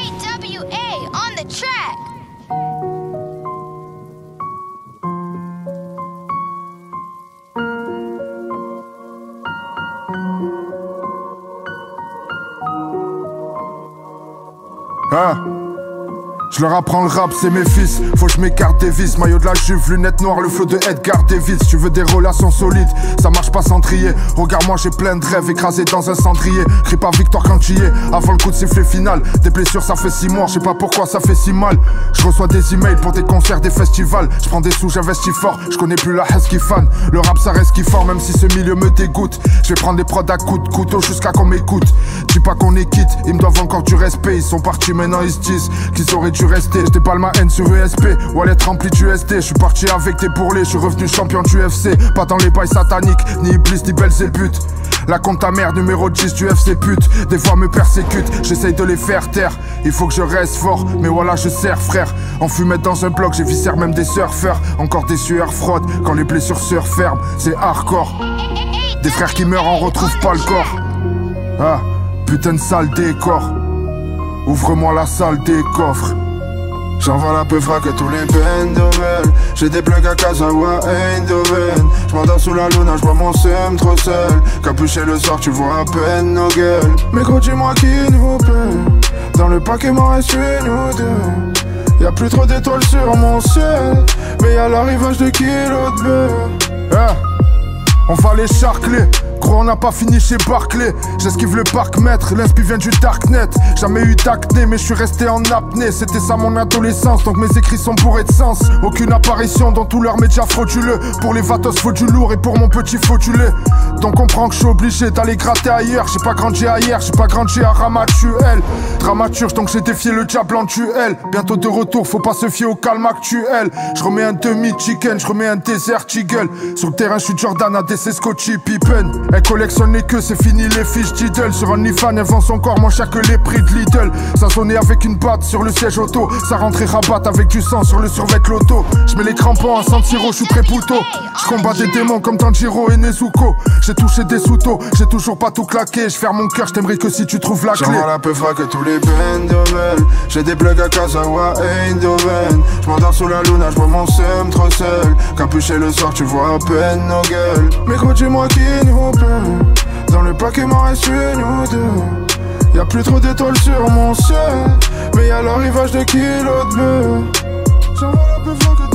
AWA on the track. Je leur apprends le rap, c'est mes fils. Faut que je m'écarte des vis. Maillot de la Juve, lunettes noires, le flow de Edgar Davis. Tu veux des relations solides, ça marche pas sans trier. Regarde-moi, j'ai plein de rêves écrasés dans un cendrier. Crie pas victoire quand tu y es, avant le coup de sifflet final. Des blessures, ça fait 6 mois, je sais pas pourquoi ça fait si mal. Je reçois des emails pour des concerts, des festivals. Je prends des sous, j'investis fort. Je connais plus la husky fan. Le rap, ça reste qui fort, même si ce milieu me dégoûte. Je vais prendre des prods à coups de couteau jusqu'à qu'on m'écoute. Dis pas qu'on est quitte, ils me doivent encore du respect. Ils sont partis, maintenant ils se disent qu'ils auraient dû rester. Je déballe ma haine sur ESP, wallet rempli d'USD. Je suis parti avec des bourrelets, je suis revenu champion du UFC. Pas dans les bails sataniques, ni Iblis, ni Belzébuth. La compte ta mère, numéro 10 du FC pute. Des fois me persécute, j'essaye de les faire taire. Il faut que je reste fort, mais voilà je sers frère. En fumette dans un bloc, j'ai viscère même des surfeurs. Encore des sueurs froides, quand les blessures se referment. C'est hardcore. Des frères qui meurent, on retrouve pas le corps. Ah, putain de sale décor. Ouvre-moi la salle des coffres. J'envoie la peu frac à tous les Bendovel. J'ai des plugs à Kazawa, Eindhoven. J'm'endors sous la luna, j'vois mon seum trop seul. Capuché le soir, tu vois à peine nos gueules. Mais gros, dis-moi qui nous paie. Dans le paquet, m'en reste une ou deux. Y'a plus trop d'étoiles sur mon ciel, mais y'a l'arrivage de kilos de beurre. On va les charcler. Gros, on n'a pas fini chez Barclay. J'esquive le parc-mètre, l'inspi vient du darknet. Jamais eu d'acné, mais je suis resté en apnée. C'était ça mon adolescence, donc mes écrits sont bourrés de sens. Aucune apparition dans tous leurs médias frauduleux. Pour les vatos faut du lourd et pour mon petit faut du lait. Donc on comprend que je suis obligé d'aller gratter ailleurs. J'ai pas grandi ailleurs, j'ai pas grandi à Ramatuel. Dramaturge, donc j'ai défié le diable en duel. Bientôt de retour, faut pas se fier au calme actuel. Je remets un demi-chicken, je remets un désert Eagle. Sur le terrain, je suis Jordan, ADC, Scottie Pippen. Elle collectionne les queues, c'est fini les fiches Diddle. Sur OnlyFans, elle vend son corps moins cher que les prix de Lidl. Ça sonnait avec une batte sur le siège auto. Ça rentrait rabatte avec du sang sur le survêt l'auto. Je mets les crampons à San Siro, je suis très pouto. Je combats des démons comme Tanjiro et Nezuko. J'ai touché des sous-taux, j'ai toujours pas tout claqué. Je ferme mon cœur, je t'aimerais que si tu trouves la clé. J'envoie la peu frac à tous les Bendovel. J'ai des plugs à Kazawa, Eindhoven. J'm'endors sous la luna, j'vois mon seum trop seul. Capuché le soir, tu vois à peine nos gueules. Mais gros, dis-moi qui nous paie. Dans le paquet, m'en reste une ou deux. Y'a plus trop d'étoiles sur mon ciel, mais y'a l'arrivage de kilos de beurre. J'envoie la peu frac à